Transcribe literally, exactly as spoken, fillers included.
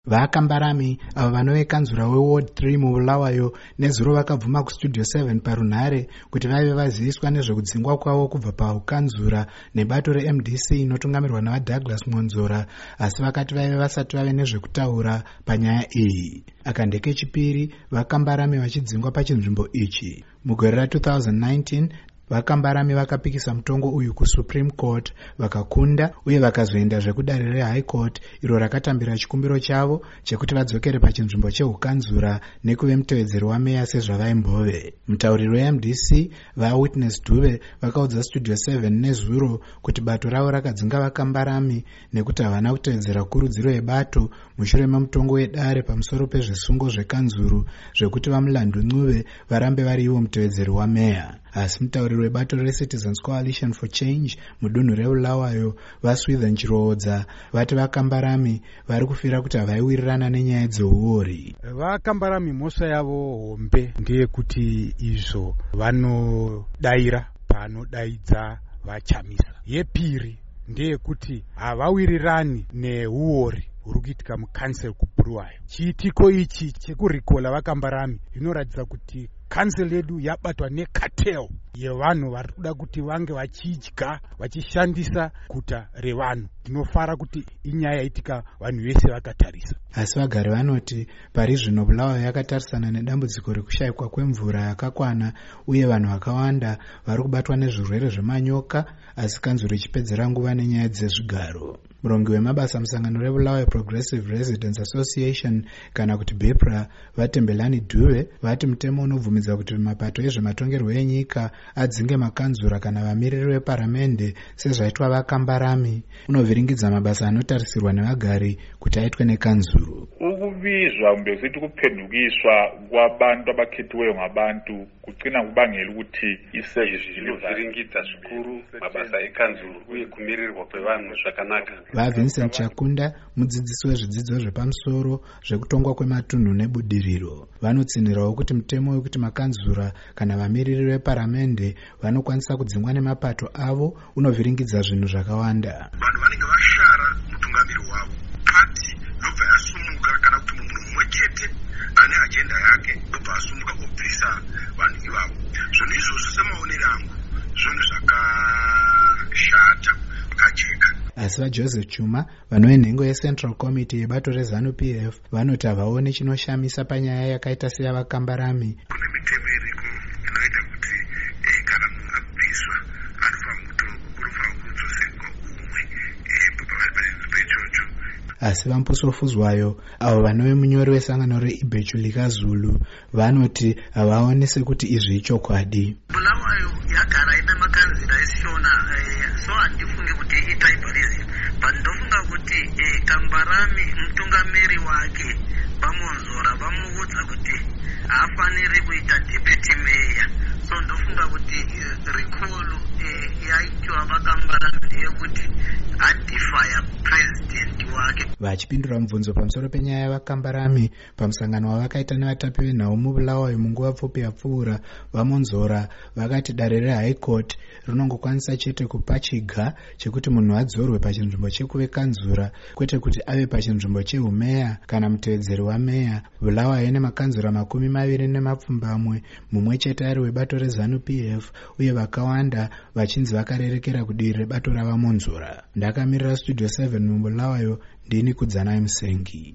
Vakambarami avo vanove kanzura weward three mubulawayo nezuro vakabvuma kustudio seven parunhare kuti vaive vaziviswa nezvekudzingwa kwavo kubva paukanzura nebato re-M D C inotungamirwa navaDouglas Monzora, asi vakati vaive vasati vave nezvekutaura panyaya iyi. Aka ndekechipiri vakambarami vachidzingwa pachinzvimbo ichi. Mugore ra two thousand nineteen vakambarami vakapikisa mutongo uyu kuSupreme Court vakakunda uye vakazoenda zvekudare reHigh Court iro rakatambira chikumbiro chavo chekuti vadzokere pachinzvimbo cheukanzura nekuve mutevedzeri wameya sezvavaimbove. Mutauriri we-M D C vaWitness Dube vakaudza Studio seven nezuro kuti bato ravo rakadzinga vakambarami nekuti havana kutevedzera kurudziro yebato mushure memutongo wedare pamusoro pezvisungo zvekanzuru zvekuti vamulandu Ncube varambe vari ivo mutevedzeri wameya. Asi mutauriri webato reCitizens Coalition for Change mudunhu reBulawayo vaSwitha Nchiroodza vati vakambarami vari kufira kuti havaiwirirana nenyaya dzeuori. Vakambarami mhosva yavo hombe ndeyekuti izvo vanodaira panodaidza vachamisa. Yepiri ndeyekuti havawirirani neuori huri kuitika mukansel kuBulawayo. Chiitiko ichi chekurikola vakambarami inoratidza kuti kansel yedu yabatwa necartel yevanhu vari kuda kuti vange vachidya vachishandisa guta revanhu. Tinofara kuti inyaya yaitika vanhu vese vakatarisa. Asi vagari vanoti pari zvino Bulawayo yakatarisana nedambudziko rekushayikwa kwemvura yakakwana uye vanhu vakawanda vari kubatwa nezvirwere zvemanyoka, asi kanzuro ichipedzera nguva nenyaya dzezvigaro. Murongi wemabasa musangano reBulawayo Progressive Residents Association kana kuti B E P R A vaTembelani Dube vati mutemo unobvumidza kuti mapato ezvematongerwo enyika adzinge makanzura kana vamiriri veparamende sezvaitwa vakambarami unovhiringidza mabasa anotarisirwa nevagari kuti aitwe nekanzuru. Ukubizwa kumbe kuthi kuphendukiswa kwabantu abakhethweyo ngabantu kucina kubangela ukuthi isezvinovhiringidza zvikuru mabasa ekanzuru uye kumirirwa kwevanhu zvakanaka. VaVincent Chakunda mudzidzisi wezvidzidzo zvepamusoro zvekutongwa kwematunhu nebudiriro vanotsinirawo kuti mutemo wekuti makanzura kana vamiriri veparamende vanokwanisa kudzingwa nemapato avo unovhiringidza zvinhu zvakawanda. Vanhu vanenge vashara mutungamiri wavo pati yobva yasumuka kana kuti munhu mumwe chete ane ajenda yake yobva asumuka obvisa vanhu ivavo. Zvinhu izvozvo semaonero angu zvinhu zvakashata vakajeka. Asi vaJoseph Chuma vanove nhengo yeCentral Committee yebato reZANU-P F vanoti havaoni chinoshamisa panyaya yakaita seyavakambarami. Kune mitemo iriko inoita kuti kana munhu abviswa anofanira kudzoserwa umwe pechocho. Asi vaMpusofuzwayo avo vanove munyori wesangano reIbechu likaZulu vanoti havaoni sekuti izvi ichokwadi. Bulawayo yagara ina makanzira esishona so handifunge kuti itribalism, but ndofunga kuti Kambarami mutungamiri wake vaMonzora vamuudza kuti haafaniri kuita deputy mayor. So ndofunga kuti recall yaitwa vaKambarami ndeyekuti adifaya president wake. Vachipindura mubvunzo pamusoro penyaya yavakambarami pamusangano wavakaita nevatapi venhau muBulawayo munguva pfupi yapfuura, vaMonzora vakati dare reHigh Court rinongokwanisa chete kupa chiga chekuti munhu adzorwe pachinzvimbo chekuve kanzura kwete kuti ave pachinzvimbo chehumeya kana mutevedzeri wameya. Bulawayo ine makanzura makumi maviri nemapfumbamwe, mumwe chete ari webato reZANU-P F uye vakawanda vachinzi vakarerekera kudiri rebato ravaMonzora. Ndakamirira Studio seven muBulawayo, ndini Kudzanai Musengi.